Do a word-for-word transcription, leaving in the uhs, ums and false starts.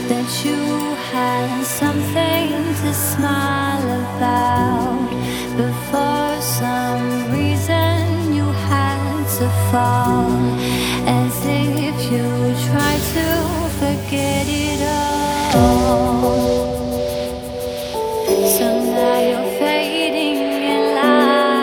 that you had something to smile about, but for some reason you had to fall.